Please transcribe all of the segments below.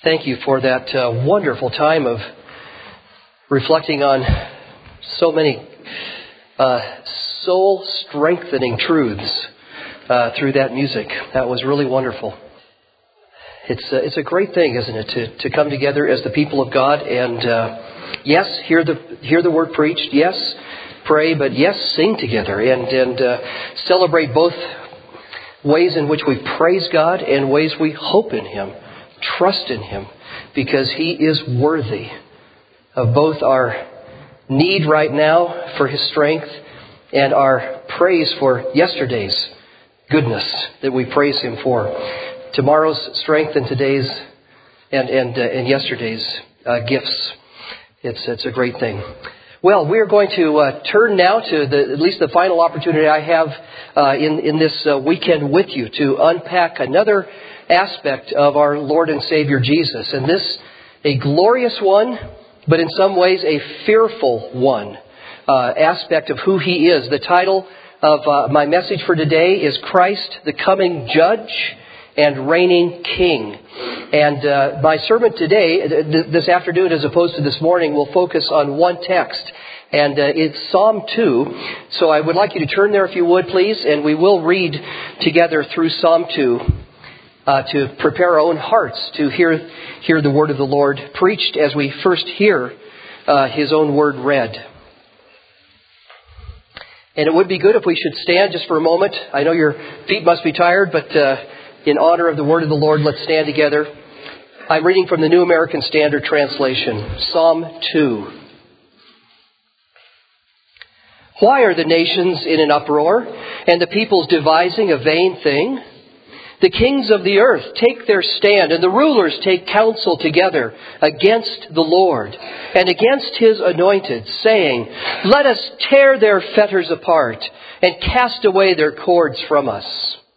Thank you for that wonderful time of reflecting on so many soul-strengthening truths through that music. That was really wonderful. It's a great thing, isn't it, to come together as the people of God and yes, hear the word preached. Yes, pray, but yes, sing together and celebrate both ways in which we praise God and ways we hope in Him. Trust in Him, because He is worthy of both our need right now for His strength and our praise for yesterday's goodness that we praise Him for. Tomorrow's strength and today's and yesterday's gifts. It's a great thing. Well, we are going to turn now to at least the final opportunity I have in this weekend with you to unpack another aspect of our Lord and Savior Jesus. And this, a glorious one, but in some ways a fearful one, aspect of who He is. The title of my message for today is Christ, the Coming Judge and Reigning King. And my sermon today, this afternoon as opposed to this morning, will focus on one text. And it's Psalm 2. So I would like you to turn there if you would, please. And we will read together through Psalm 2. To prepare our own hearts to hear the word of the Lord preached as we first hear His own word read. And it would be good if we should stand just for a moment. I know your feet must be tired, but in honor of the word of the Lord, let's stand together. I'm reading from the New American Standard Translation, Psalm 2. Why are the nations in an uproar, and the peoples devising a vain thing? The kings of the earth take their stand, and the rulers take counsel together against the Lord and against His anointed, saying, "Let us tear their fetters apart and cast away their cords from us."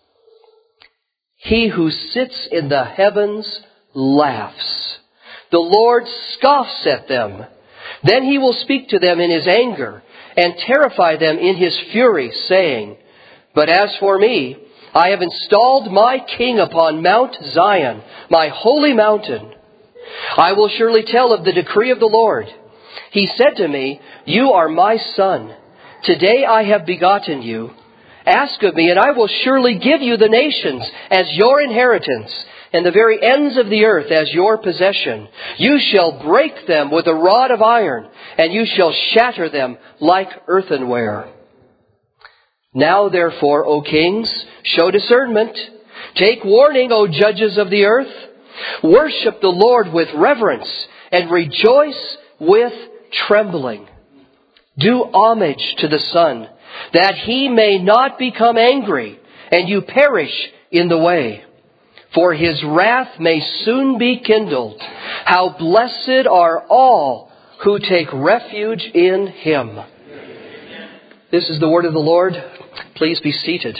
He who sits in the heavens laughs. The Lord scoffs at them. Then He will speak to them in His anger and terrify them in His fury, saying, "But as for me, I have installed my king upon Mount Zion, my holy mountain. I will surely tell of the decree of the Lord. He said to me, 'You are my son. Today I have begotten you. Ask of me, and I will surely give you the nations as your inheritance, and the very ends of the earth as your possession. You shall break them with a rod of iron, and you shall shatter them like earthenware.' Now therefore, O kings, show discernment. Take warning, O judges of the earth. Worship the Lord with reverence and rejoice with trembling. Do homage to the Son, that He may not become angry and you perish in the way. For His wrath may soon be kindled. How blessed are all who take refuge in Him." This is the word of the Lord. Please be seated.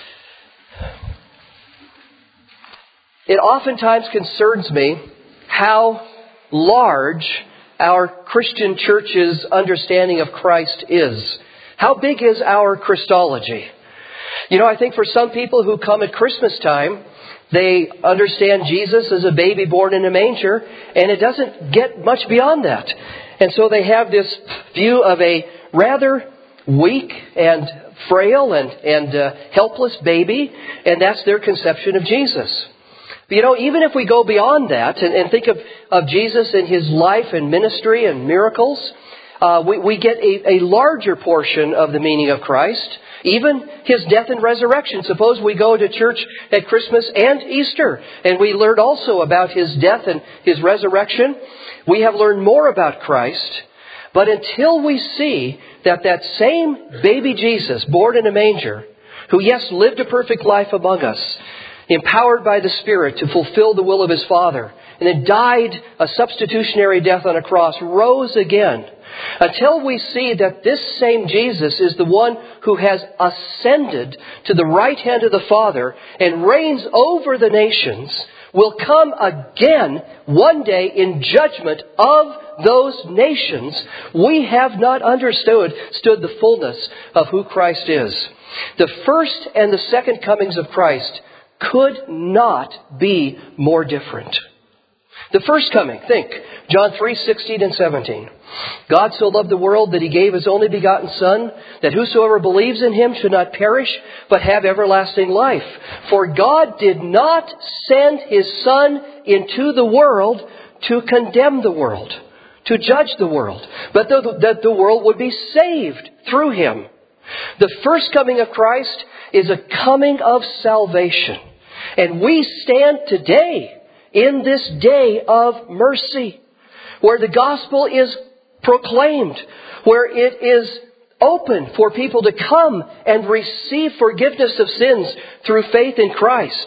It oftentimes concerns me how large our Christian church's understanding of Christ is. How big is our Christology? You know, I think for some people who come at Christmas time, they understand Jesus as a baby born in a manger, and it doesn't get much beyond that. And so they have this view of a rather weak and frail and helpless baby, and that's their conception of Jesus. But you know, even if we go beyond that and think of Jesus and His life and ministry and miracles, we get a larger portion of the meaning of Christ, even His death and resurrection. Suppose we go to church at Christmas and Easter, and we learn also about His death and His resurrection. We have learned more about Christ. But until we see that same baby Jesus, born in a manger, who, yes, lived a perfect life among us, empowered by the Spirit to fulfill the will of His Father, and then died a substitutionary death on a cross, rose again, until we see that this same Jesus is the one who has ascended to the right hand of the Father and reigns over the nations, will come again one day in judgment of those nations, we have not understood the fullness of who Christ is. The first and the second comings of Christ could not be more different. The first coming, think, John 3:16 and 17. God so loved the world that He gave His only begotten Son, that whosoever believes in Him should not perish, but have everlasting life. For God did not send His Son into the world to condemn the world, to judge the world, but that the world would be saved through Him. The first coming of Christ is a coming of salvation. And we stand today in this day of mercy, where the gospel is proclaimed, where it is open for people to come and receive forgiveness of sins through faith in Christ.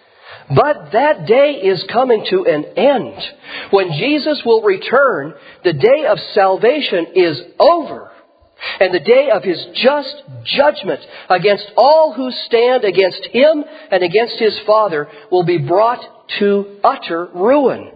But that day is coming to an end. When Jesus will return, the day of salvation is over. And the day of His just judgment against all who stand against Him and against His Father will be brought to utter ruin.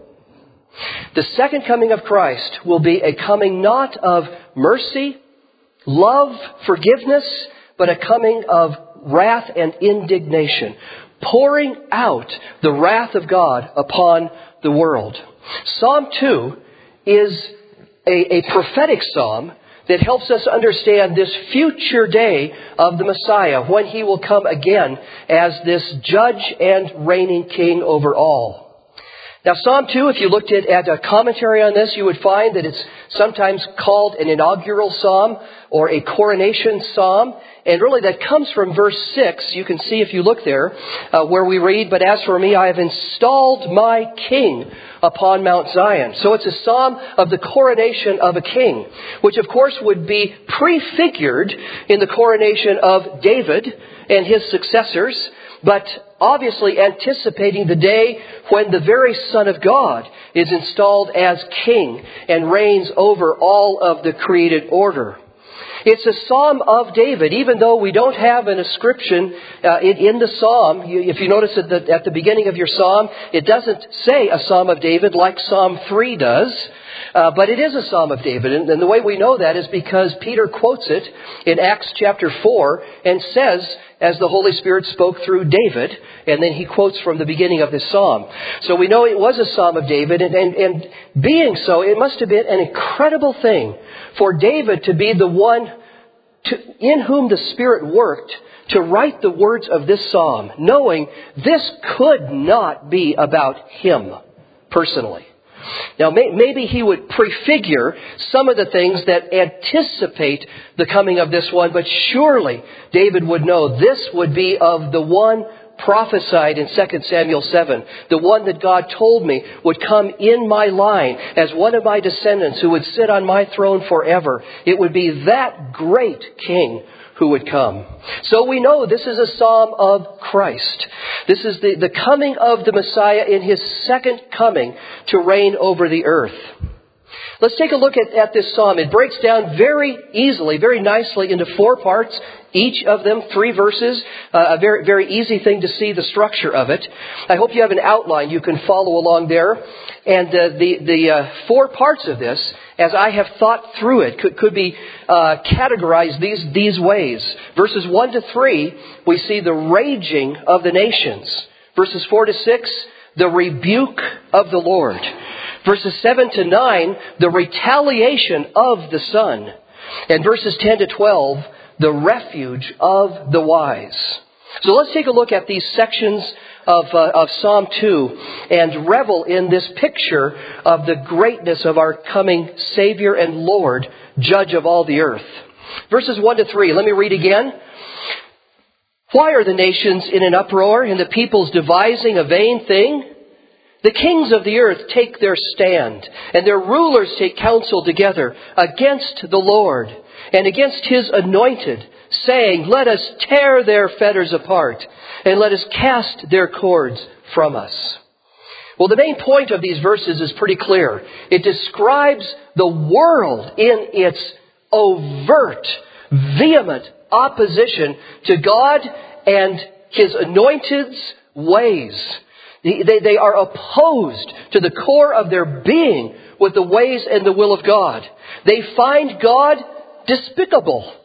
The second coming of Christ will be a coming not of mercy, love, forgiveness, but a coming of wrath and indignation, pouring out the wrath of God upon the world. Psalm 2 is a prophetic psalm that helps us understand this future day of the Messiah, when He will come again as this judge and reigning king over all. Now, Psalm 2, if you looked at a commentary on this, you would find that it's sometimes called an inaugural psalm or a coronation psalm. And really that comes from verse 6. You can see if you look there, where we read, "But as for me, I have installed my king upon Mount Zion." So it's a psalm of the coronation of a king, which of course would be prefigured in the coronation of David and his successors, but obviously anticipating the day when the very Son of God is installed as king and reigns over all of the created order. It's a psalm of David, even though we don't have an inscription in the psalm. If you notice at the beginning of your psalm, it doesn't say a psalm of David like Psalm 3 does. But it is a psalm of David. And the way we know that is because Peter quotes it in Acts chapter 4 and says, as the Holy Spirit spoke through David, and then he quotes from the beginning of this psalm. So we know it was a psalm of David, and being so, it must have been an incredible thing for David to be the one in whom the Spirit worked to write the words of this psalm, knowing this could not be about him personally. Now, maybe he would prefigure some of the things that anticipate the coming of this one, but surely David would know this would be of the one prophesied in 2 Samuel 7, the one that God told me would come in my line as one of my descendants who would sit on my throne forever. It would be that great king who would come. So we know this is a psalm of Christ. This is the coming of the Messiah in His second coming to reign over the earth. Let's take a look at this psalm. It breaks down very easily, very nicely into 4 parts, each of them 3 verses. A very, very easy thing to see the structure of it. I hope you have an outline you can follow along there. And the 4 parts of this, as I have thought through it, could be categorized these ways. Verses 1 to 3, we see the raging of the nations. Verses 4 to 6, the rebuke of the Lord. Verses 7 to 9, the retaliation of the Son. And verses 10 to 12, the refuge of the wise. So let's take a look at these sections of Psalm 2 and revel in this picture of the greatness of our coming Savior and Lord, Judge of all the earth. Verses 1 to 3, let me read again. Why are the nations in an uproar and the peoples devising a vain thing? The kings of the earth take their stand, and their rulers take counsel together against the Lord and against His anointed, saying, "Let us tear their fetters apart, and let us cast their cords from us." Well, the main point of these verses is pretty clear. It describes the world in its overt, vehement opposition to God and His anointed's ways. They are opposed to the core of their being with the ways and the will of God. They find God despicable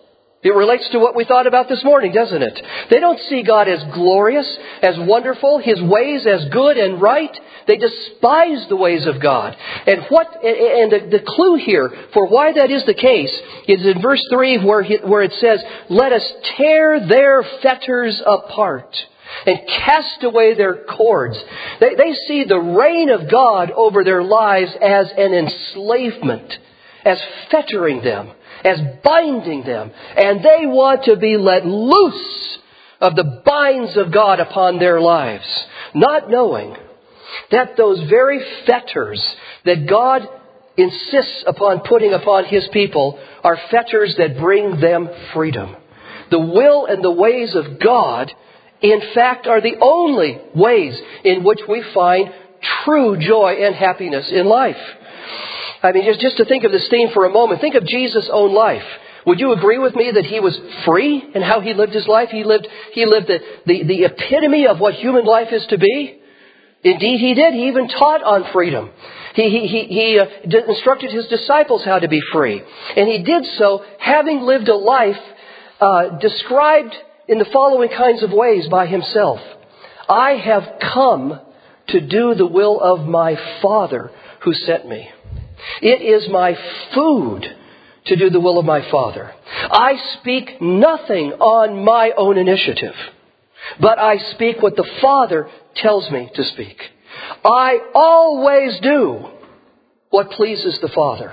It relates to what we thought about this morning, doesn't it? They don't see God as glorious, as wonderful, His ways as good and right. They despise the ways of God. And the clue here for why that is the case is in verse 3 where it says, "Let us tear their fetters apart and cast away their cords." They see the reign of God over their lives as an enslavement, as fettering them, as binding them. And they want to be let loose of the binds of God upon their lives, not knowing that those very fetters that God insists upon putting upon His people are fetters that bring them freedom. The will and the ways of God, in fact, are the only ways in which we find true joy and happiness in life. I mean, just to think of this theme for a moment, think of Jesus' own life. Would you agree with me that He was free in how He lived His life? He lived the epitome of what human life is to be. Indeed, He did. He even taught on freedom. He instructed His disciples how to be free. And He did so having lived a life described in the following kinds of ways by Himself. "I have come to do the will of my Father who sent me. It is my food to do the will of my Father. I speak nothing on my own initiative, but I speak what the Father tells me to speak. I always do what pleases the Father."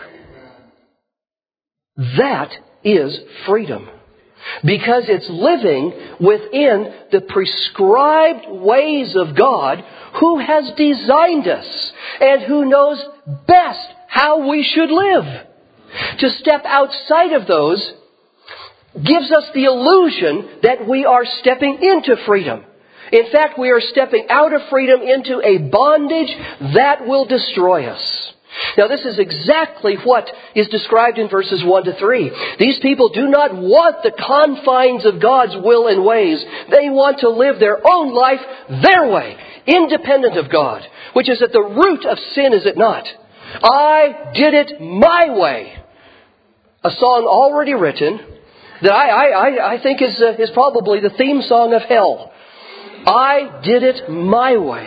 That is freedom. Because it's living within the prescribed ways of God, who has designed us and who knows best how we should live. To step outside of those gives us the illusion that we are stepping into freedom. In fact, we are stepping out of freedom into a bondage that will destroy us. Now, this is exactly what is described in verses 1 to 3. These people do not want the confines of God's will and ways. They want to live their own life their way, independent of God, which is at the root of sin, is it not? I did it my way. A song already written that I think is probably the theme song of hell. I did it my way.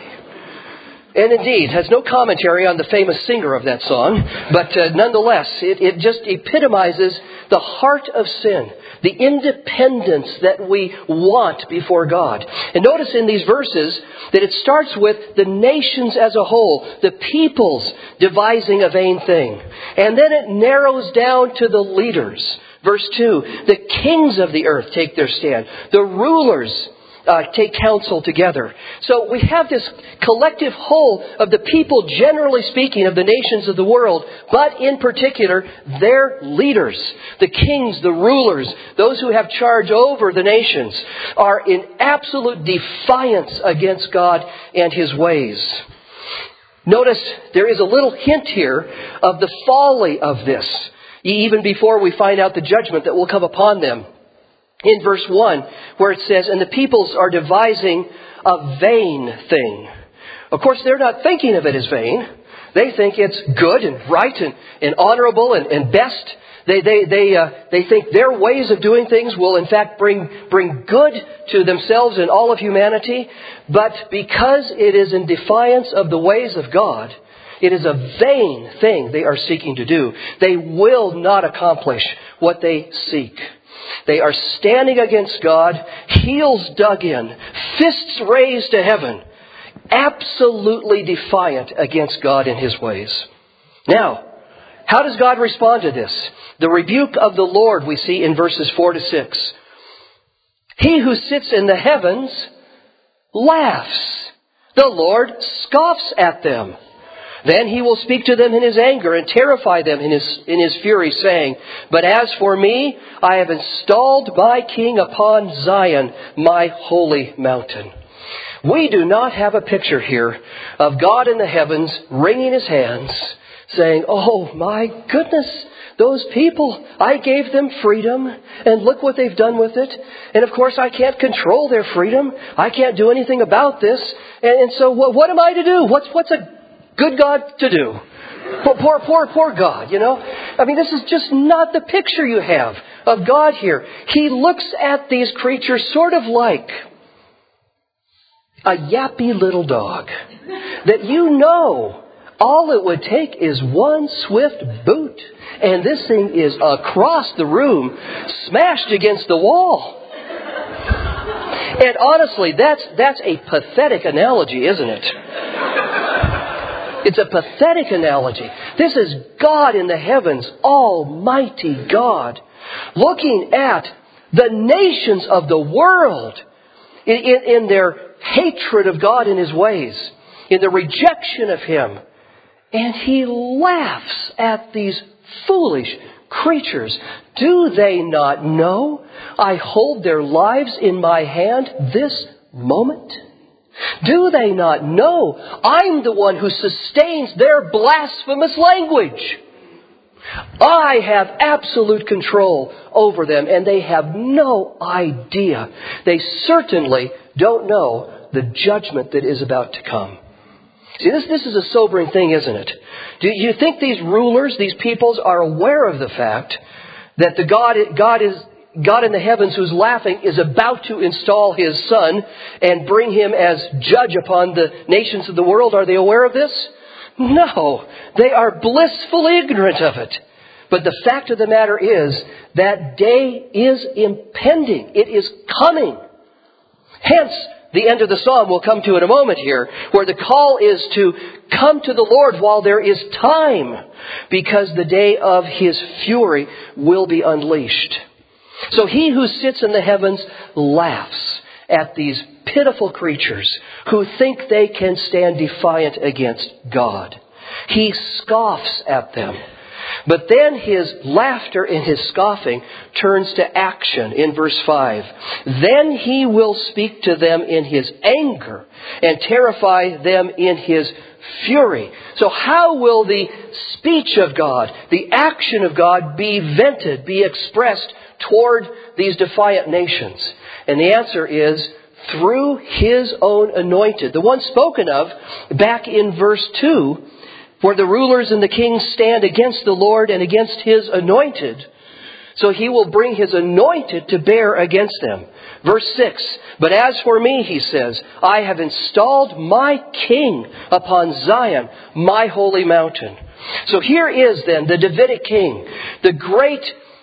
And indeed, has no commentary on the famous singer of that song, but nonetheless, it just epitomizes the heart of sin, the independence that we want before God. And notice in these verses that it starts with the nations as a whole, the peoples devising a vain thing. And then it narrows down to the leaders. Verse 2, the kings of the earth take their stand. The rulers take counsel together. So we have this collective whole of the people, generally speaking, of the nations of the world, but in particular, their leaders, the kings, the rulers, those who have charge over the nations, are in absolute defiance against God and His ways. Notice there is a little hint here of the folly of this, even before we find out the judgment that will come upon them. In verse 1, where it says, "And the peoples are devising a vain thing." Of course, they're not thinking of it as vain. They think it's good and right and honorable and best. They think their ways of doing things will in fact bring good to themselves and all of humanity. But because it is in defiance of the ways of God, it is a vain thing they are seeking to do. They will not accomplish what they seek. They are standing against God, heels dug in, fists raised to heaven, absolutely defiant against God and His ways. Now, how does God respond to this? The rebuke of the Lord we see in verses 4 to 6. "He who sits in the heavens laughs. The Lord scoffs at them. Then He will speak to them in His anger and terrify them in His fury, saying, 'But as for me, I have installed my King upon Zion, my holy mountain.'" We do not have a picture here of God in the heavens wringing His hands, saying, "Oh my goodness, those people, I gave them freedom, and look what they've done with it. And of course I can't control their freedom. I can't do anything about this. And so what am I to do? What's a Good God to do. Poor God, you know. I mean, this is just not the picture you have of God here. He looks at these creatures sort of like a yappy little dog that you know all it would take is one swift boot and this thing is across the room, smashed against the wall. And honestly, that's a pathetic analogy, isn't it? It's a pathetic analogy. This is God in the heavens, Almighty God, looking at the nations of the world in their hatred of God and His ways, in the rejection of Him. And He laughs at these foolish creatures. Do they not know I hold their lives in my hand this moment? Do they not know I'm the one who sustains their blasphemous language? I have absolute control over them, and they have no idea. They certainly don't know the judgment that is about to come. See, this is a sobering thing, isn't it? Do you think these rulers, these peoples, are aware of the fact that the God in the heavens who's laughing is about to install His Son and bring Him as judge upon the nations of the world? Are they aware of this? No, they are blissfully ignorant of it. But the fact of the matter is that day is impending. It is coming. Hence, the end of the psalm we'll come to in a moment here, where the call is to come to the Lord while there is time, because the day of His fury will be unleashed. So He who sits in the heavens laughs at these pitiful creatures who think they can stand defiant against God. He scoffs at them. But then His laughter and His scoffing turns to action in verse 5. Then He will speak to them in His anger and terrify them in His fury. So how will the speech of God, the action of God be vented, be expressed toward these defiant nations? And the answer is through His own anointed. The one spoken of back in verse 2, where the rulers and the kings stand against the Lord and against His anointed. So He will bring His anointed to bear against them. Verse 6, but as for me, He says, I have installed my king upon Zion, my holy mountain. So here is then the Davidic king, the great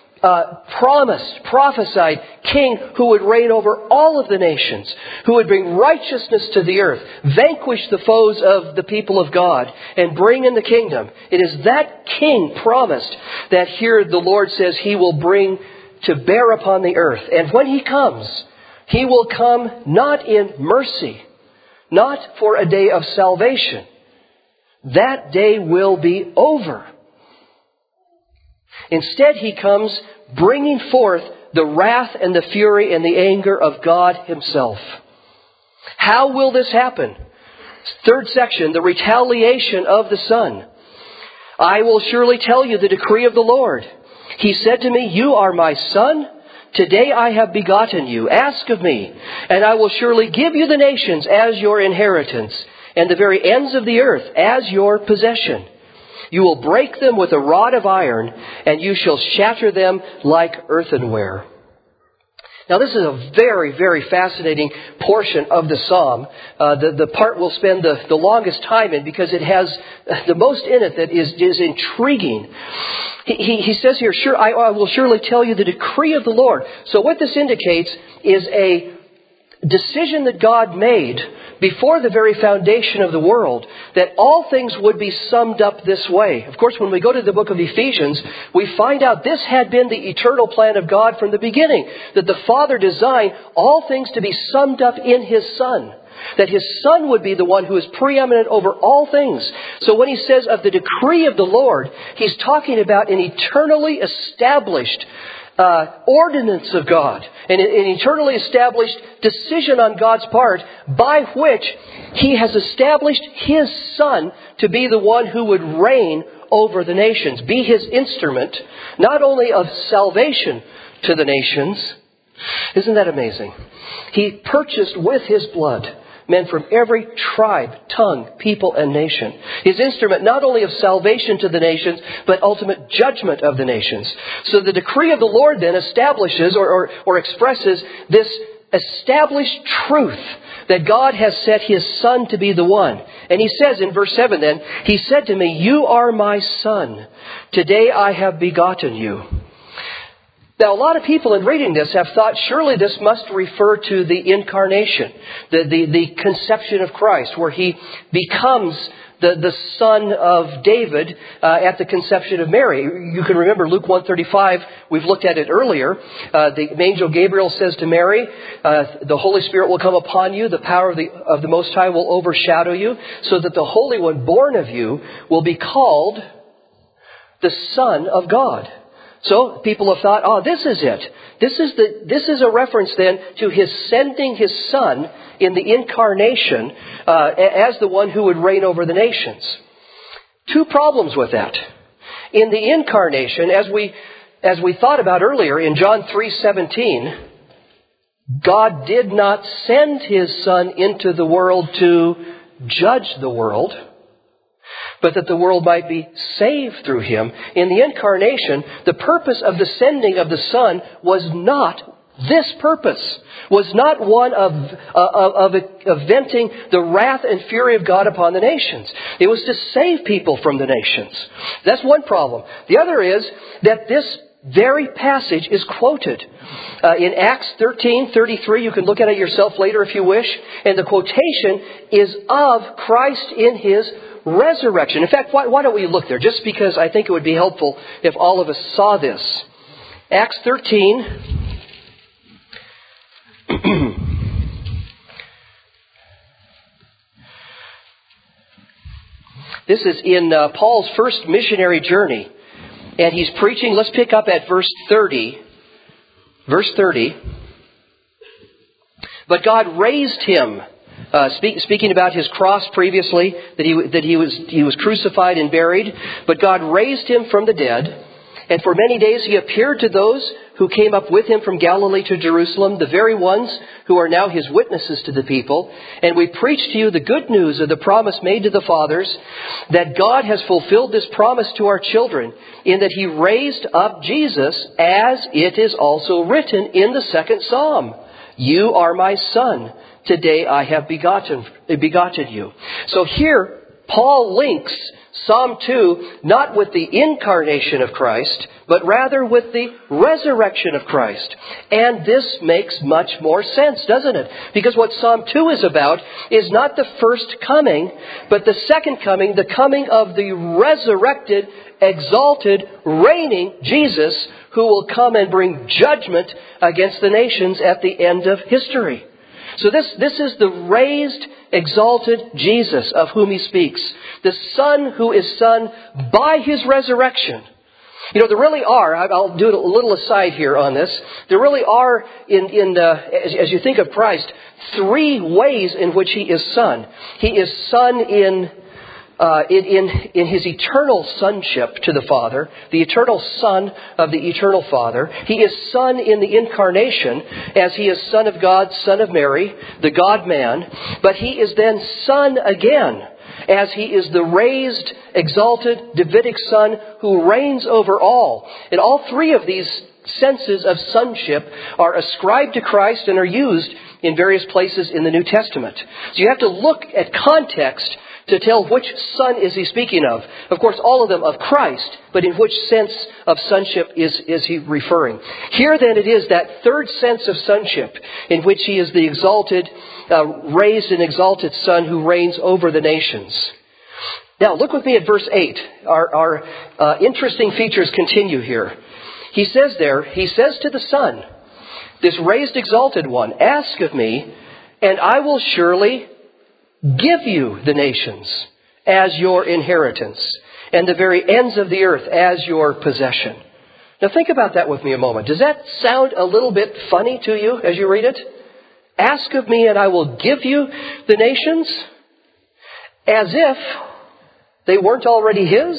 prophesied king who would reign over all of the nations, who would bring righteousness to the earth, vanquish the foes of the people of God, and bring in the kingdom. It is that king promised that here the Lord says He will bring to bear upon the earth. And when He comes, He will come not in mercy, not for a day of salvation. That day will be over. Instead, He comes bringing forth the wrath and the fury and the anger of God Himself. How will this happen? Third section, the retaliation of the Son. I will surely tell you the decree of the Lord. He said to me, you are my Son. Today I have begotten you. Ask of me, and I will surely give you the nations as your inheritance, and the very ends of the earth as your possession. You will break them with a rod of iron, and you shall shatter them like earthenware. Now this is a very, very fascinating portion of the psalm. The part we'll spend the longest time in because it has the most in it that is intriguing. He says here, sure, I will surely tell you the decree of the Lord. So what this indicates is a decision that God made before the very foundation of the world, that all things would be summed up this way. Of course, when we go to the book of Ephesians, we find out this had been the eternal plan of God from the beginning, that the Father designed all things to be summed up in His Son, that His Son would be the one who is preeminent over all things. So when He says of the decree of the Lord, He's talking about an eternally established ordinance of God, an eternally established decision on God's part by which He has established His Son to be the one who would reign over the nations, be His instrument, not only of salvation to the nations. Isn't that amazing? He purchased with His blood men from every tribe, tongue, people, and nation. His instrument not only of salvation to the nations, but ultimate judgment of the nations. So the decree of the Lord then establishes or expresses this established truth that God has set His Son to be the one. And He says in verse 7 then, He said to me, "You are my Son. Today I have begotten you." Now, a lot of people in reading this have thought surely this must refer to the incarnation, the conception of Christ, where He becomes the son of David at the conception of Mary. You can remember Luke 1:35. We've looked at it earlier. The angel Gabriel says to Mary, "The Holy Spirit will come upon you. The power of the Most High will overshadow you, so that the Holy One born of you will be called the Son of God." So people have thought, this is it. This is a reference then to His sending His Son in the incarnation as the one who would reign over the nations. Two problems with that. In the incarnation, as we thought about earlier in John 3:17, God did not send His Son into the world to judge the world, but that the world might be saved through Him. In the incarnation, the purpose of the sending of the Son was not this purpose, was not one of venting the wrath and fury of God upon the nations. It was to save people from the nations. That's one problem. The other is that this very passage is quoted in Acts 13:33. You can look at it yourself later if you wish. And the quotation is of Christ in His resurrection. In fact, why don't we look there? Just because I think it would be helpful if all of us saw this. Acts 13. This is in Paul's first missionary journey. And he's preaching. Let's pick up at verse 30. Verse 30. But God raised Him. Speaking about His cross previously, that he was crucified and buried. But God raised Him from the dead. And for many days He appeared to those who came up with Him from Galilee to Jerusalem, the very ones who are now His witnesses to the people. And we preach to you the good news of the promise made to the fathers, that God has fulfilled this promise to our children, in that He raised up Jesus, as it is also written in the second Psalm. "You are my Son. Today I have begotten you." So here, Paul links Psalm 2 not with the incarnation of Christ, but rather with the resurrection of Christ. And this makes much more sense, doesn't it? Because what Psalm 2 is about is not the first coming, but the second coming, the coming of the resurrected, exalted, reigning Jesus, who will come and bring judgment against the nations at the end of history. So this is the raised, exalted Jesus of whom he speaks. The Son who is Son by His resurrection. You know, there really are, I'll do a little aside here on this, there really are, as you think of Christ, three ways in which He is Son. He is Son in His eternal sonship to the Father, the eternal Son of the eternal Father. He is Son in the incarnation, as He is Son of God, Son of Mary, the God-man. But He is then Son again, as He is the raised, exalted, Davidic Son who reigns over all. And all three of these senses of sonship are ascribed to Christ and are used in various places in the New Testament. So you have to look at context to tell which Son is he speaking of. Of course, all of them of Christ, but in which sense of sonship is he referring? Here then it is that third sense of sonship in which He is the exalted, raised and exalted Son who reigns over the nations. Now look with me at verse 8. Our interesting features continue here. He says to the Son, this raised exalted one, "Ask of me, and I will surely give you the nations as your inheritance, and the very ends of the earth as your possession." Now think about that with me a moment. Does that sound a little bit funny to you as you read it? Ask of me and I will give you the nations, as if they weren't already His?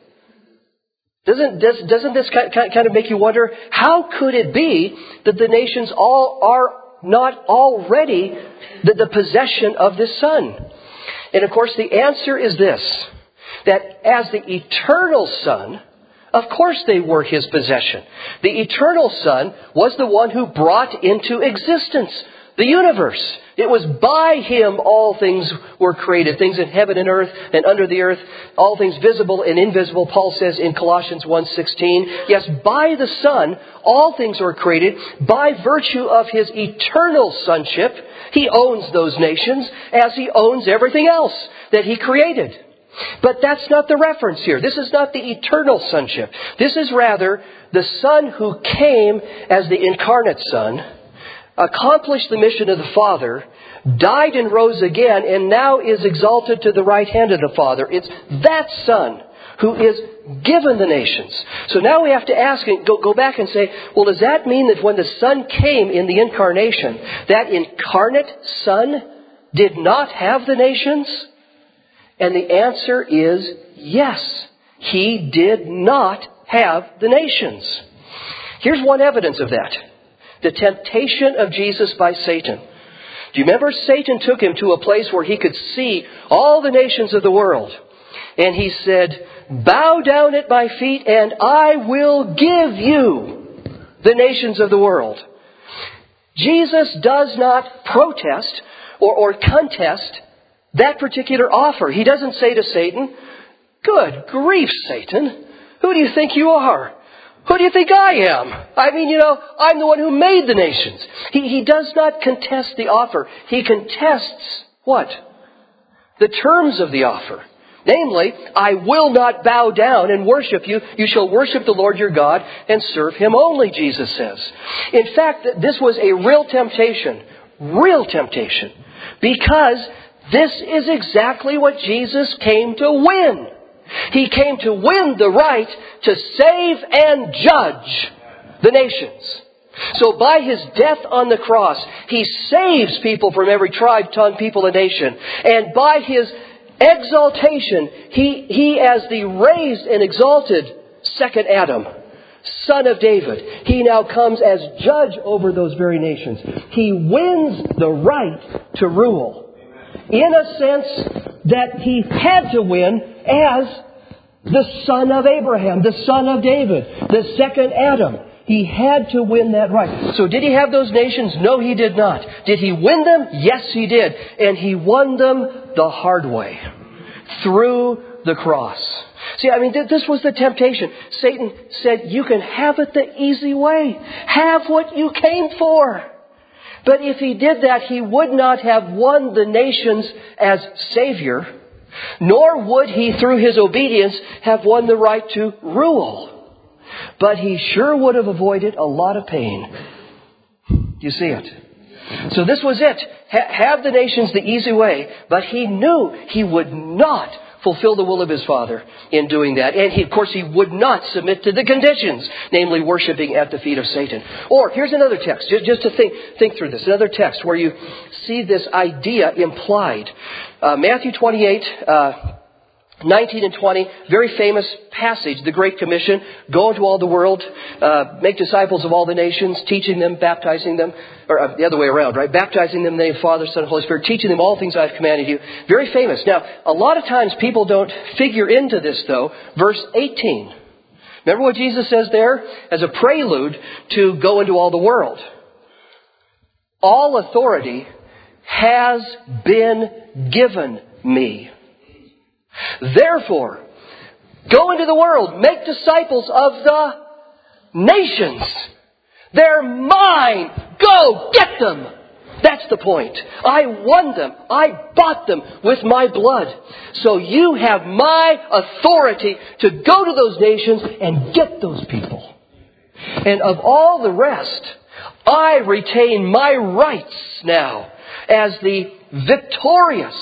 Doesn't this kind of make you wonder, how could it be that the nations all are not already the possession of this Son? And of course the answer is this, that as the eternal Son, of course they were His possession. The eternal Son was the one who brought into existence the universe. It was by Him all things were created, things in heaven and earth and under the earth, all things visible and invisible, Paul says in Colossians 1:16. Yes, by the Son, all things were created. By virtue of His eternal sonship, He owns those nations as He owns everything else that He created. But that's not the reference here. This is not the eternal sonship. This is rather the Son who came as the incarnate Son, accomplished the mission of the Father, died and rose again, and now is exalted to the right hand of the Father. It's that Son who is given the nations. So now we have to ask and go back and say, well, does that mean that when the Son came in the incarnation, that incarnate Son did not have the nations? And the answer is yes. He did not have the nations. Here's one evidence of that. The temptation of Jesus by Satan. Do you remember Satan took Him to a place where he could see all the nations of the world? And he said, bow down at my feet and I will give you the nations of the world. Jesus does not protest or contest that particular offer. He doesn't say to Satan, good grief, Satan, who do you think you are? Who do you think I am? I mean, I'm the one who made the nations. He does not contest the offer. He contests what? The terms of the offer. Namely, I will not bow down and worship you. You shall worship the Lord your God and serve Him only, Jesus says. In fact, this was a real temptation. Real temptation. Because this is exactly what Jesus came to win. He came to win the right to save and judge the nations. So by His death on the cross, He saves people from every tribe, tongue, people, and nation. And by His exaltation, He as the raised and exalted second Adam, Son of David, He now comes as judge over those very nations. He wins the right to rule. In a sense that He had to win as the son of Abraham, the son of David, the second Adam. He had to win that right. So did He have those nations? No, He did not. Did He win them? Yes, He did. And He won them the hard way, through the cross. See, this was the temptation. Satan said, you can have it the easy way. Have what you came for. But if he did that, he would not have won the nations as Savior, nor would he, through his obedience, have won the right to rule. But he sure would have avoided a lot of pain. You see it? So this was it. Have the nations the easy way. But he knew he would not fulfill the will of his Father in doing that. And of course, he would not submit to the conditions, namely worshiping at the feet of Satan. Or, here's another text, just to think through this. Another text where you see this idea implied. Matthew 28, 19 and 20, very famous passage, the Great Commission. Go into all the world, make disciples of all the nations, teaching them, baptizing them, or the other way around, right? Baptizing them in the name of the Father, Son, and Holy Spirit, teaching them all things I have commanded you. Very famous. Now, a lot of times people don't figure into this, though. Verse 18. Remember what Jesus says there? As a prelude to go into all the world. All authority has been given me. Therefore, go into the world, make disciples of the nations. They're mine. Go get them. That's the point. I won them. I bought them with my blood. So you have my authority to go to those nations and get those people. And of all the rest, I retain my rights now as the victorious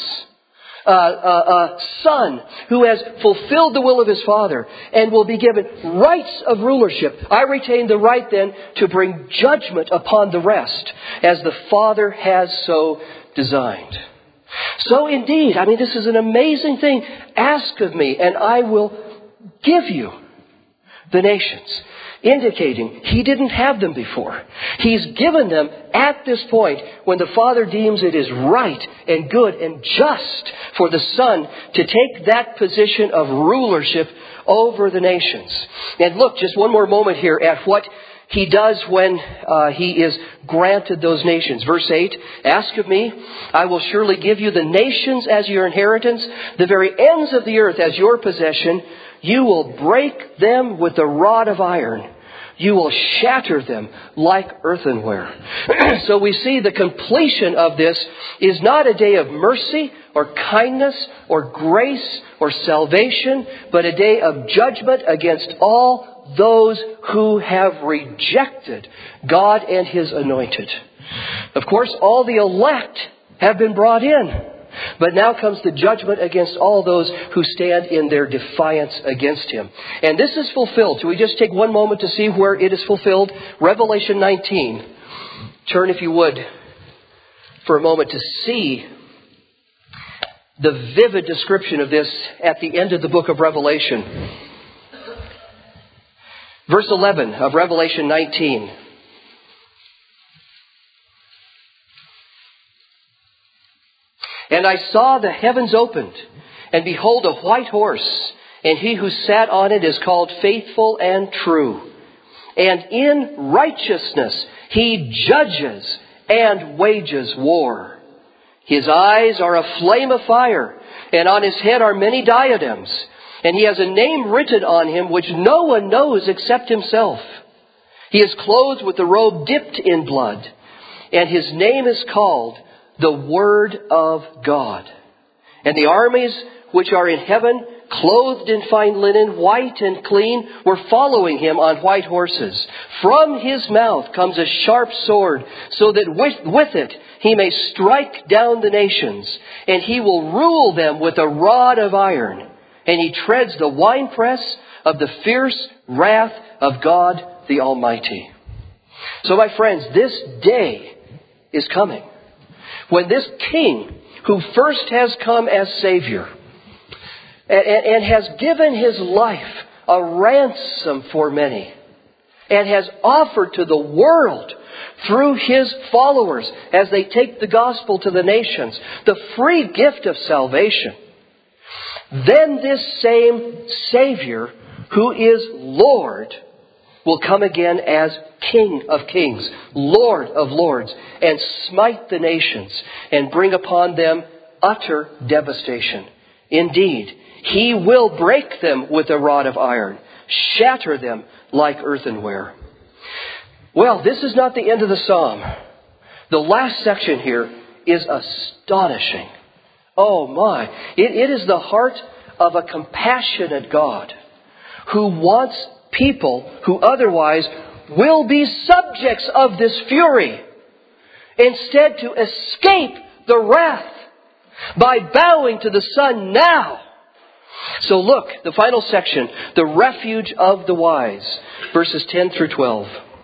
son who has fulfilled the will of his Father and will be given rights of rulership. I retain the right then to bring judgment upon the rest as the Father has so designed. So indeed, this is an amazing thing. Ask of me and I will give you the nations, indicating He didn't have them before. He's given them at this point when the Father deems it is right and good and just for the Son to take that position of rulership over the nations. And look, just one more moment here at what He does when He is granted those nations. Verse 8, ask of me, I will surely give you the nations as your inheritance, the very ends of the earth as your possession. You will break them with a rod of iron. You will shatter them like earthenware. So we see the completion of this is not a day of mercy or kindness or grace or salvation, but a day of judgment against all those who have rejected God and His anointed. Of course, all the elect have been brought in. But now comes the judgment against all those who stand in their defiance against Him. And this is fulfilled. So we just take one moment to see where it is fulfilled. Revelation 19. Turn, if you would, for a moment to see the vivid description of this at the end of the book of Revelation. Verse 11 of Revelation 19. And I saw the heavens opened, and behold, a white horse, and he who sat on it is called Faithful and True. And in righteousness he judges and wages war. His eyes are a flame of fire, and on his head are many diadems. And he has a name written on him which no one knows except himself. He is clothed with a robe dipped in blood, and his name is called the Word of God. And the armies which are in heaven, clothed in fine linen, white and clean, were following him on white horses. From his mouth comes a sharp sword, so that with it he may strike down the nations. And he will rule them with a rod of iron. And he treads the winepress of the fierce wrath of God the Almighty. So my friends, this day is coming when this King, who first has come as Savior and has given His life a ransom for many, and has offered to the world through His followers as they take the gospel to the nations, the free gift of salvation, then this same Savior, who is Lord, will come again as King of kings, Lord of lords, and smite the nations and bring upon them utter devastation. Indeed, He will break them with a rod of iron, shatter them like earthenware. Well, this is not the end of the psalm. The last section here is astonishing. Oh my, it is the heart of a compassionate God who wants people who otherwise will be subjects of this fury, instead to escape the wrath by bowing to the Son now. So look, the final section, the refuge of the wise, verses 10 through 12.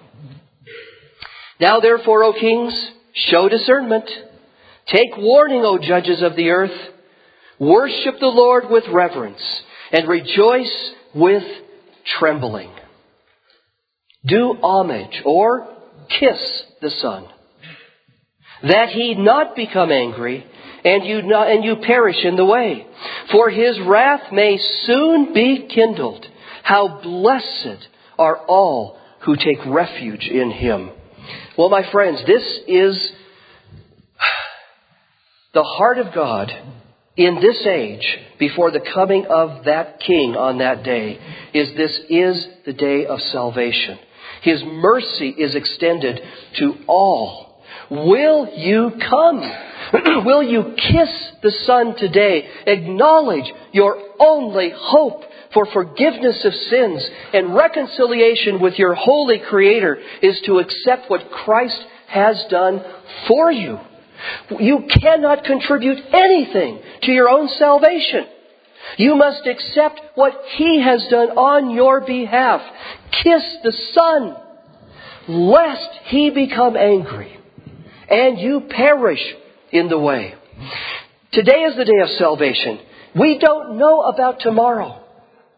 Now therefore, O kings, show discernment. Take warning, O judges of the earth. Worship the Lord with reverence and rejoice with trembling. Do homage or kiss the Son, that He not become angry and you perish in the way. For His wrath may soon be kindled. How blessed are all who take refuge in Him. Well, my friends, this is the heart of God in this age, before the coming of that King on that day, this is the day of salvation. His mercy is extended to all. Will you come? Will you kiss the Son today? Acknowledge your only hope for forgiveness of sins and reconciliation with your holy Creator is to accept what Christ has done for you. You cannot contribute anything to your own salvation. You must accept what He has done on your behalf. Kiss the Son, lest He become angry and you perish in the way. Today is the day of salvation. We don't know about tomorrow.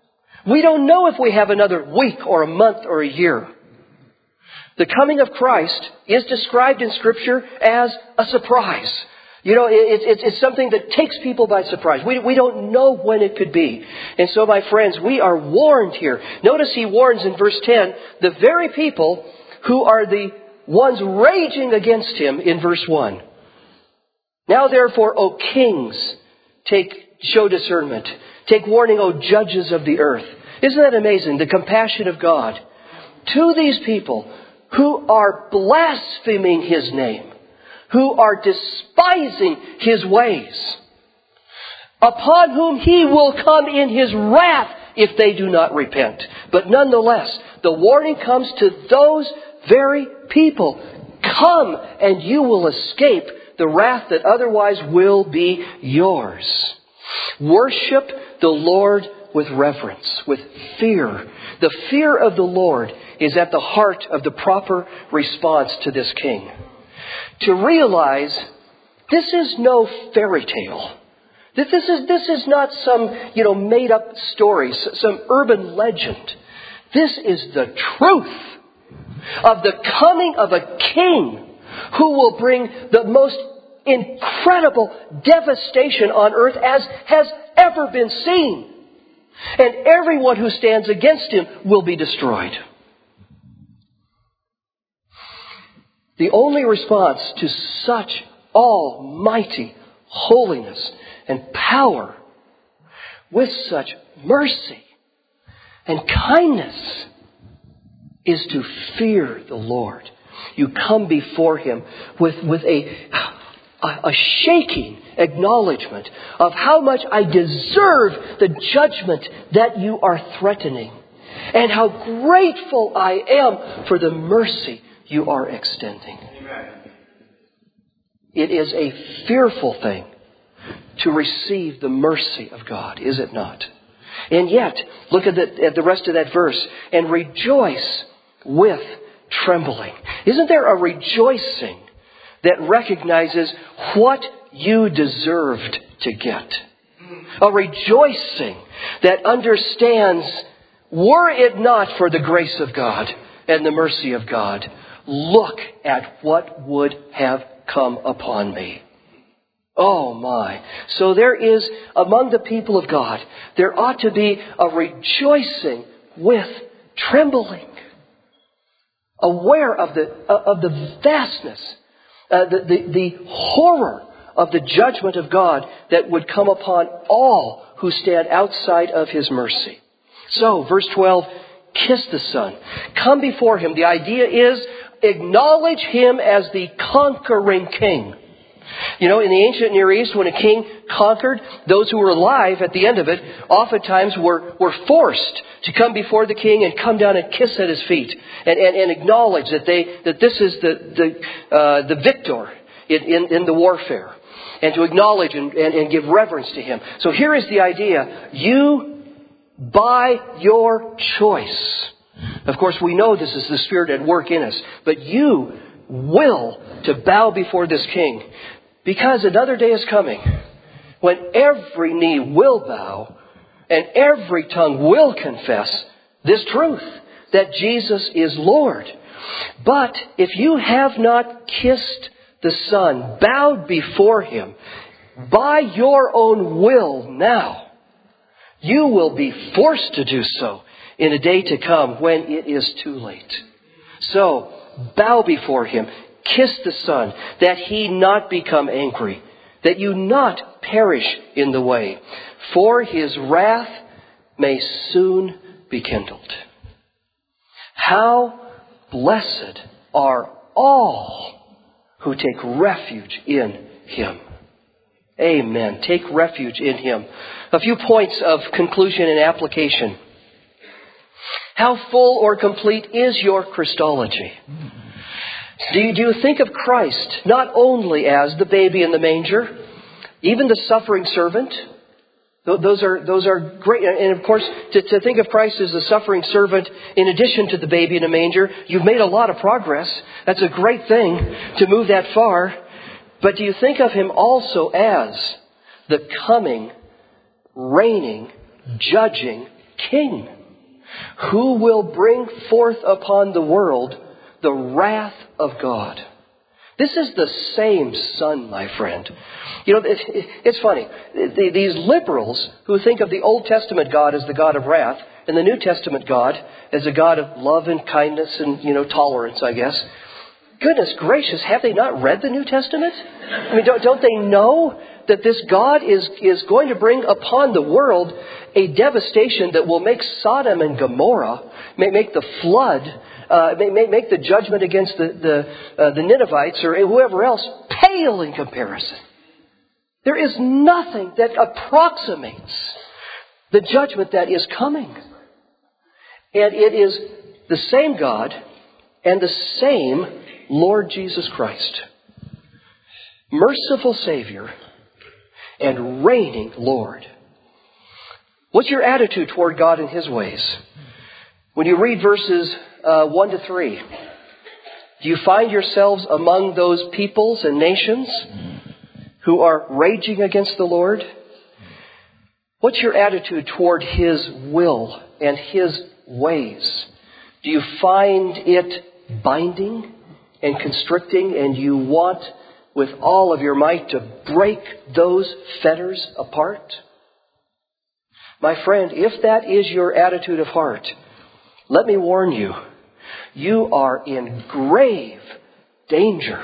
We don't know if we have another week or a month or a year. The coming of Christ is described in Scripture as a surprise. You know, it's something that takes people by surprise. We don't know when it could be. And so, my friends, we are warned here. Notice he warns in verse 10, the very people who are the ones raging against him in verse 1. Now therefore, O kings, show discernment. Take warning, O judges of the earth. Isn't that amazing? The compassion of God to these people who are blaspheming his name, who are despising his ways, upon whom he will come in his wrath if they do not repent. But nonetheless, the warning comes to those very people. Come and you will escape the wrath that otherwise will be yours. Worship the Lord with reverence, with fear. The fear of the Lord is at the heart of the proper response to this king. To realize this is no fairy tale. This is not some, made up story, some urban legend. This is the truth of the coming of a king who will bring the most incredible devastation on earth as has ever been seen. And everyone who stands against him will be destroyed. The only response to such almighty holiness and power, with such mercy and kindness, is to fear the Lord. You come before him with a shaking acknowledgement of how much I deserve the judgment that you are threatening, and how grateful I am for the mercy you are extending. Amen. It is a fearful thing to receive the mercy of God, is it not? And yet, look at the rest of that verse. And rejoice with trembling. Isn't there a rejoicing that recognizes what you deserved to get? A rejoicing that understands, were it not for the grace of God and the mercy of God, look at what would have come upon me. Oh my. So there is, among the people of God, there ought to be a rejoicing with trembling. Aware of the vastness, the horror of the judgment of God that would come upon all who stand outside of his mercy. So, verse 12, kiss the Son. Come before him. The idea is, acknowledge him as the conquering king. You know, in the ancient Near East, when a king conquered, those who were alive at the end of it oftentimes were forced to come before the king and come down and kiss at his feet and acknowledge that this is the victor in the warfare, and to acknowledge and give reverence to him. So here is the idea: you, by your choice. Of course, we know this is the Spirit at work in us, but you will to bow before this king, because another day is coming when every knee will bow and every tongue will confess this truth, that Jesus is Lord. But if you have not kissed the Son, bowed before him by your own will now, you will be forced to do so in a day to come when it is too late. So, bow before him, kiss the Son, that he not become angry, that you not perish in the way, for his wrath may soon be kindled. How blessed are all who take refuge in him. Amen. Take refuge in him. A few points of conclusion and application. How full or complete is your Christology? Do you think of Christ not only as the baby in the manger, even the suffering servant? Those are great. And of course, to think of Christ as the suffering servant in addition to the baby in a manger, you've made a lot of progress. That's a great thing to move that far. But do you think of him also as the coming, reigning, judging King who will bring forth upon the world the wrath of God. This is the same Son, my friend. You know, it's funny. These liberals who think of the Old Testament God as the God of wrath and the New Testament God as a God of love and kindness and, tolerance, I guess. Goodness gracious, have they not read the New Testament? I mean, don't they know that this God is going to bring upon the world a devastation that will make Sodom and Gomorrah, make the flood, make the judgment against the Ninevites or whoever else pale in comparison. There is nothing that approximates the judgment that is coming. And it is the same God and the same Lord Jesus Christ. Merciful Savior and reigning Lord. What's your attitude toward God and His ways? When you read verses 1 to 3, do you find yourselves among those peoples and nations who are raging against the Lord? What's your attitude toward His will and His ways? Do you find it binding and constricting, and you want with all of your might to break those fetters apart? My friend, if that is your attitude of heart, let me warn you, you are in grave danger.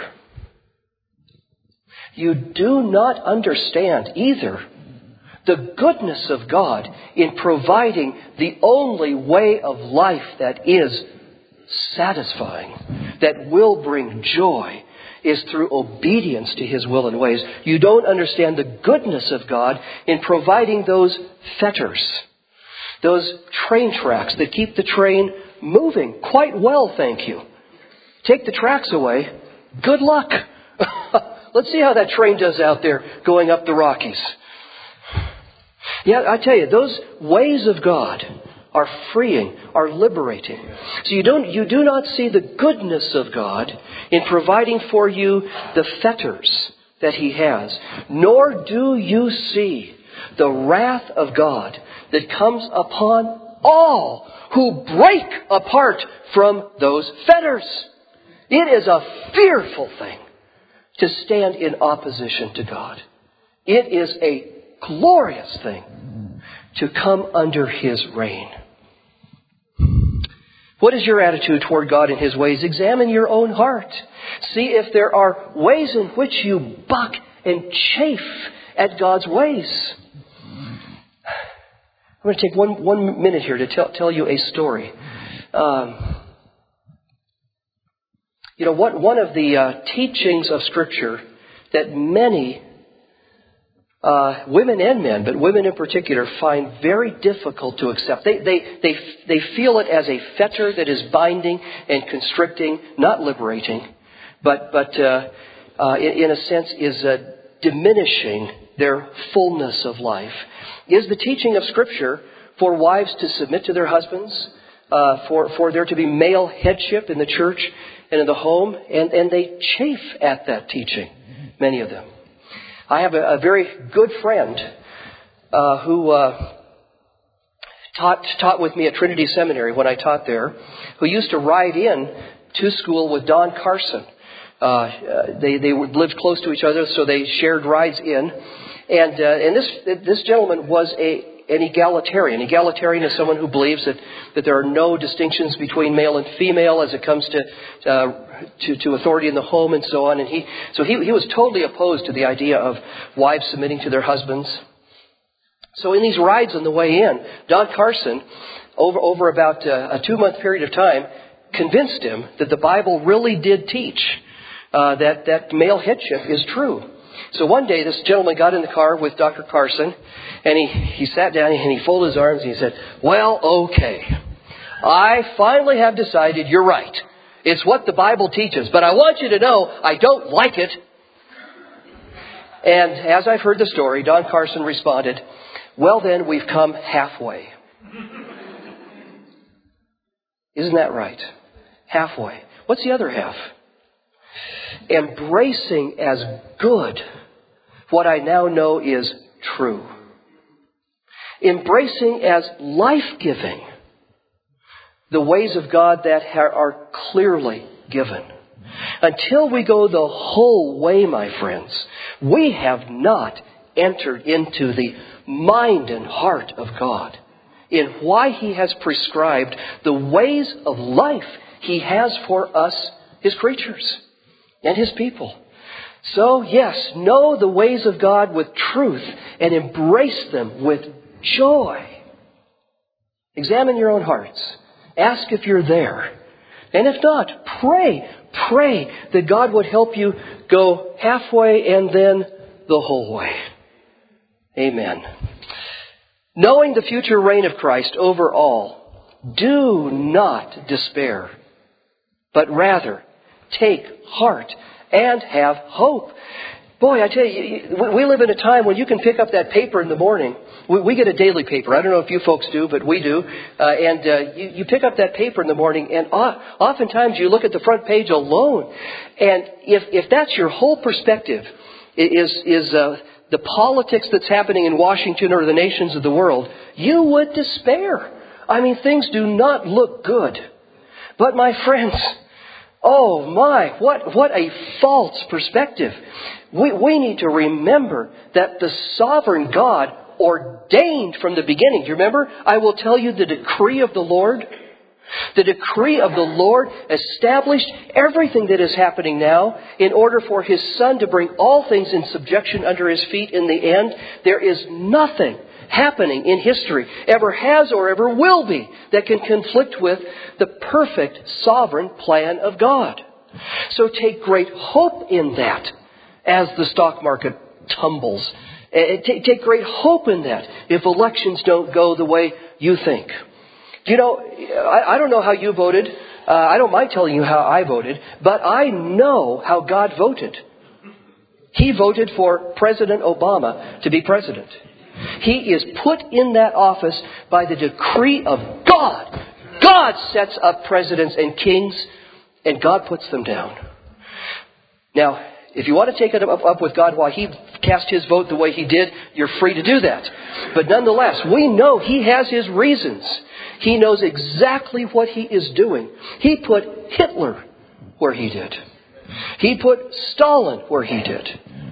You do not understand either the goodness of God in providing the only way of life that is satisfying, that will bring joy, is through obedience to His will and ways. You don't understand the goodness of God in providing those fetters, those train tracks that keep the train moving quite well, thank you. Take the tracks away, good luck. Let's see how that train does out there going up the Rockies. Yeah, I tell you, those ways of God are freeing, are liberating. So you do not see the goodness of God in providing for you the fetters that He has, nor do you see the wrath of God that comes upon all who break apart from those fetters. It is a fearful thing to stand in opposition to God. It is a glorious thing to come under His reign. What is your attitude toward God and His ways? Examine your own heart. See if there are ways in which you buck and chafe at God's ways. I'm going to take one minute here to tell you a story. One of the teachings of Scripture that many women and men, but women in particular, find very difficult to accept. They feel it as a fetter that is binding and constricting, not liberating, but in a sense is diminishing their fullness of life. Is the teaching of Scripture for wives to submit to their husbands, for there to be male headship in the church and in the home, and they chafe at that teaching, many of them. I have a very good friend who taught with me at Trinity Seminary when I taught there, who used to ride in to school with Don Carson. They lived close to each other, so they shared rides in. And this gentleman was an egalitarian. Egalitarian is someone who believes that there are no distinctions between male and female as it comes to authority in the home and so on. And he was totally opposed to the idea of wives submitting to their husbands. So in these rides on the way in, Don Carson, over about a 2-month period of time, convinced him that the Bible really did teach that male headship is true. So one day, this gentleman got in the car with Dr. Carson, and he sat down and he folded his arms and he said, "Well, okay, I finally have decided you're right. It's what the Bible teaches, but I want you to know I don't like it." And as I've heard the story, Don Carson responded, "Well then, we've come halfway." Isn't that right? Halfway. What's the other half? Embracing as good what I now know is true. embracing as life-giving the ways of God that are clearly given. Until we go the whole way, my friends, we have not entered into the mind and heart of God in why He has prescribed the ways of life He has for us, His creatures and His people. So, yes, know the ways of God with truth and embrace them with joy. Examine your own hearts. Ask if you're there. And if not, pray that God would help you go halfway and then the whole way. Amen. Knowing the future reign of Christ over all, do not despair, but rather take heart and have hope. Boy, I tell you, we live in a time when you can pick up that paper in the morning. We get a daily paper. I don't know if you folks do, but we do. You pick up that paper in the morning, and oftentimes you look at the front page alone. And if that's your whole perspective, is the politics that's happening in Washington or the nations of the world, you would despair. I mean, things do not look good. But my friends, oh my, what a false perspective. We need to remember that the sovereign God ordained from the beginning. Do you remember? I will tell you the decree of the Lord. The decree of the Lord established everything that is happening now in order for His Son to bring all things in subjection under His feet in the end. There is nothing happening in history, ever has or ever will be, that can conflict with the perfect sovereign plan of God. So take great hope in that as the stock market tumbles. Take great hope in that if elections don't go the way you think. You know, I don't know how you voted. I don't mind telling you how I voted, but I know how God voted. He voted for President Obama to be president. He is put in that office by the decree of God. God sets up presidents and kings, and God puts them down. Now, if you want to take it up with God while He cast His vote the way He did, you're free to do that. But nonetheless, we know He has His reasons. He knows exactly what He is doing. He put Hitler where He did. He put Stalin where He did.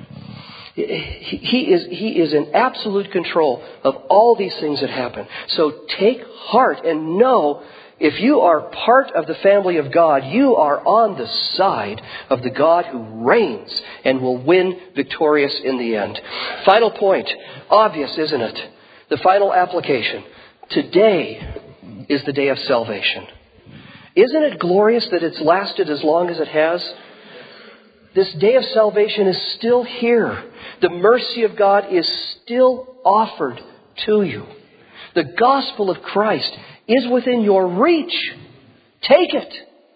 He is in absolute control of all these things that happen. So take heart and know, if you are part of the family of God, you are on the side of the God who reigns and will win victorious in the end. Final point. Obvious, isn't it? The final application. Today is the day of salvation. Isn't it glorious that it's lasted as long as it has? This day of salvation is still here. The mercy of God is still offered to you. The gospel of Christ is within your reach. Take it.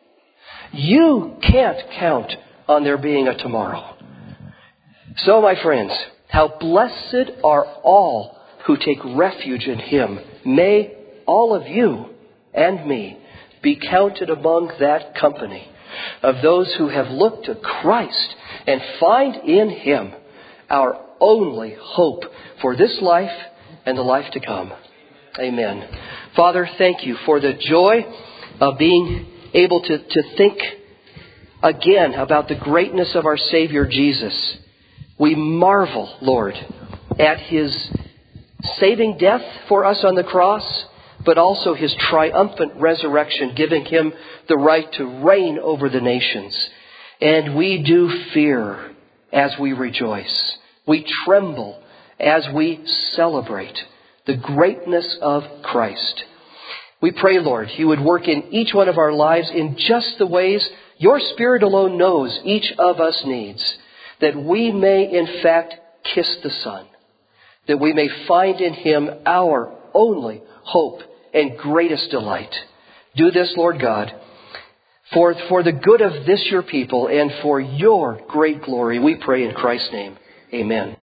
You can't count on there being a tomorrow. So, my friends, how blessed are all who take refuge in Him. May all of you and me be counted among that company of those who have looked to Christ and find in Him our only hope for this life and the life to come. Amen. Father, thank You for the joy of being able to think again about the greatness of our Savior Jesus. We marvel, Lord, at His saving death for us on the cross, but also His triumphant resurrection, giving Him the right to reign over the nations. And we do fear as we rejoice. We tremble as we celebrate the greatness of Christ. We pray, Lord, You would work in each one of our lives in just the ways Your Spirit alone knows each of us needs, that we may in fact kiss the Son, that we may find in Him our only hope and greatest delight. Do this, Lord God, for the good of this Your people and for Your great glory. We pray in Christ's name. Amen.